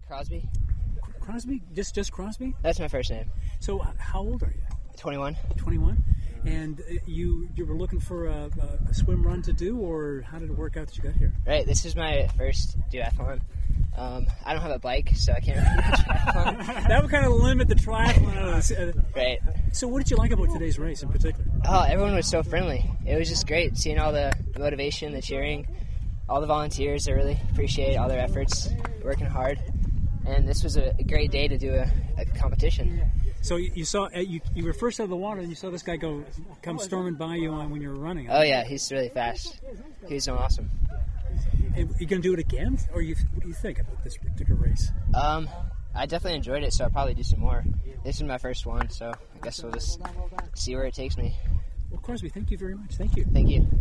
Crosby. Crosby? Just Crosby? That's my first name. So how old are you? 21. 21? And you were looking for a swim run to do, or how did it work out that you got here? Right, this is my first duathlon. I don't have a bike, so I can't really do triathlon. That would kind of limit the triathlon. Right. So what did you like about today's race in particular? Oh, everyone was so friendly. It was just great seeing all the motivation, the cheering, all the volunteers. I really appreciate all their efforts, working hard. And this was a great day to do a competition. So you saw you were first out of the water, and you saw this guy come storming by you when you were running. Oh yeah, he's really fast. He's so awesome. And you gonna do it again, or what do you think about this particular race? I definitely enjoyed it, so I'll probably do some more. This is my first one, so I guess we'll just see where it takes me. Well, Crosby, thank you very much. Thank you. Thank you.